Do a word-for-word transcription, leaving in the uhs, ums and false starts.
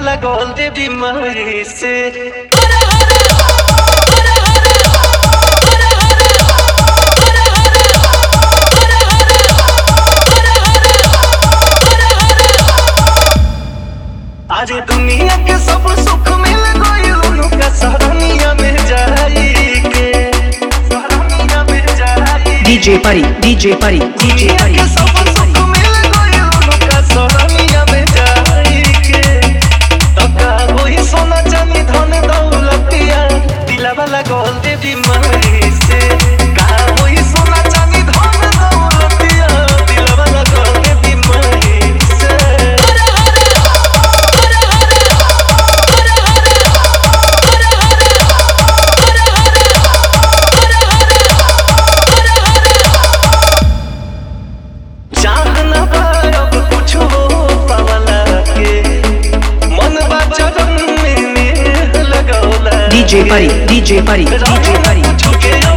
वाला गोल दे बीमारी से आज दुनिया के सब सुख मिल गइल का सहरनिया में जाई के सहरनिया में जाई डीजे परी डीजे परी डीजे परी के सब सुख मिल गइल का सहरनिया में जाई के तका कोई सोना चांदी धन दौलतिया दिला वाला गोल दे बीमारी से का कोई सोना चांदी धन दौलतिया दिला वाला गोल दे बीमारी से डीजे परी डीजे परी डीजे परी डीजे परी